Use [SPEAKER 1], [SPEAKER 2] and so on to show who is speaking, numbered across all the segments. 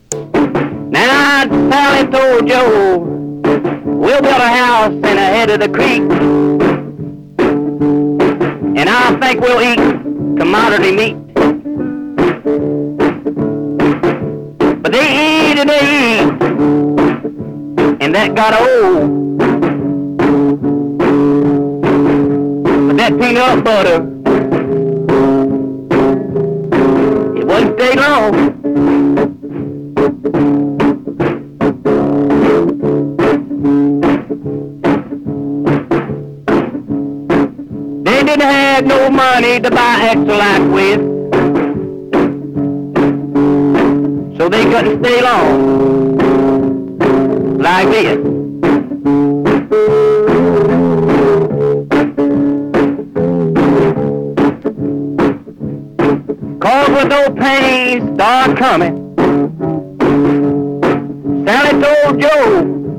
[SPEAKER 1] Now Sally told Joe, we'll build a house in the head of the creek, and I think we'll eat commodity meat. But they eat and they eat, and that got old. But that peanut butter, it wouldn't stay long. They didn't have no money to buy extra life with, so they couldn't stay long like this. Cause when those pains start coming, Sally told Joe,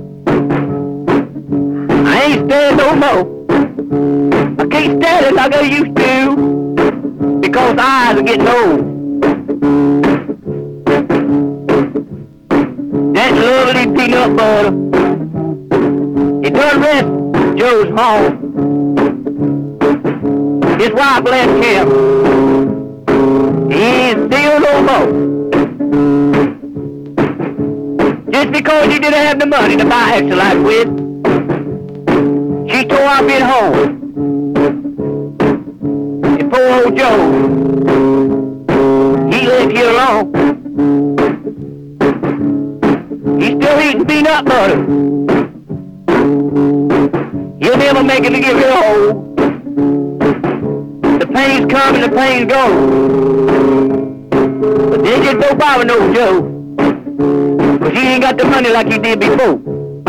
[SPEAKER 1] I ain't staying no more. I can't stand it like I used to, because eyes are getting old. That lovely peanut butter, it done rest Joe's home. His wife left him, he ain't still no more. Just because he didn't have the money to buy extra life with, she tore out being home. And poor old Joe, he lived here alone. He's still eating peanut butter. He'll never make it to get real old. The pains come and the pains go. But they just don't bother no Joe, cause he ain't got the money like he did before.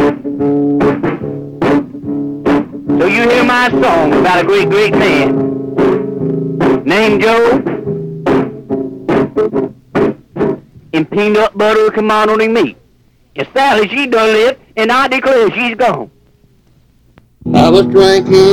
[SPEAKER 1] So you hear my song about a great, great man named Joe, and peanut butter commodity meat. And Sally, she done lived, and I declare she's gone.
[SPEAKER 2] I was drinking